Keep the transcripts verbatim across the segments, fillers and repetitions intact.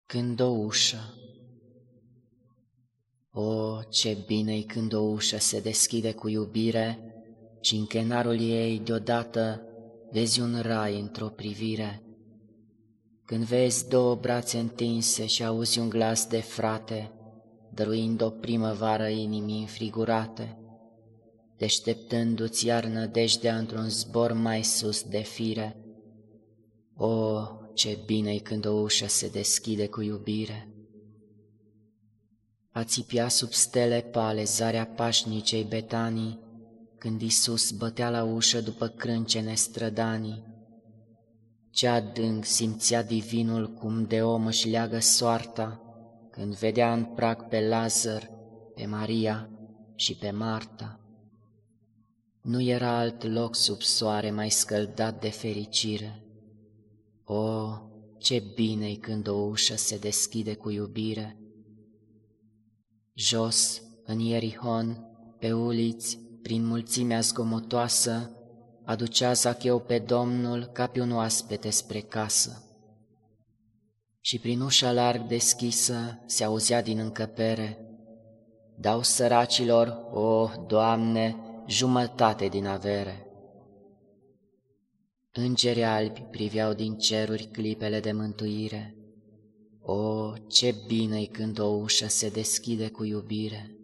Când o ușă. O, ce bine-i când o ușă se deschide cu iubire și în chenarul ei deodată vezi un rai într-o privire. Când vezi două brațe întinse și auzi un glas de frate, dăruind o primăvară inimii înfrigurate, deșteptându-ți iar nădejdea într-un zbor mai sus de fire. O, ce bine-i când o ușă se deschide cu iubire! A țipia sub stele pale zarea pașnicei Betanii, când Iisus bătea la ușă după crâncene strădanii. Ce adânc simțea divinul cum de om își leagă soarta, când vedea în prag pe Lazar, pe Maria și pe Marta. Nu era alt loc sub soare mai scăldat de fericire. O, ce bine-i când o ușă se deschide cu iubire! Jos, în Ierihon, pe uliți, prin mulțimea zgomotoasă, aducea Zacheu pe Domnul ca pe un oaspete spre casă. Și prin ușa larg deschisă se auzea din încăpere: dau săracilor, o, Doamne, jumătate din avere. Îngeri albi priveau din ceruri clipele de mântuire. O, ce bine-i când o ușă se deschide cu iubire!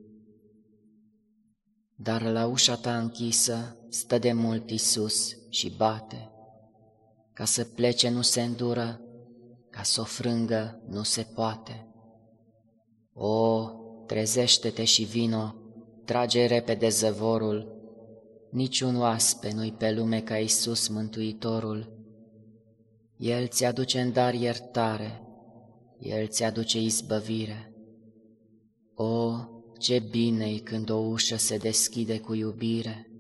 Dar la ușa ta închisă stă de mult Iisus și bate. Ca să plece nu se îndură, ca să o frângă nu se poate. O, trezește-te și vino, trage repede zăvorul, niciun oaspe nu-i pe lume ca Iisus Mântuitorul. El ți aduce în dar iertare, El ți aduce izbăvire. O, ce bine-i când o ușă se deschide cu iubire!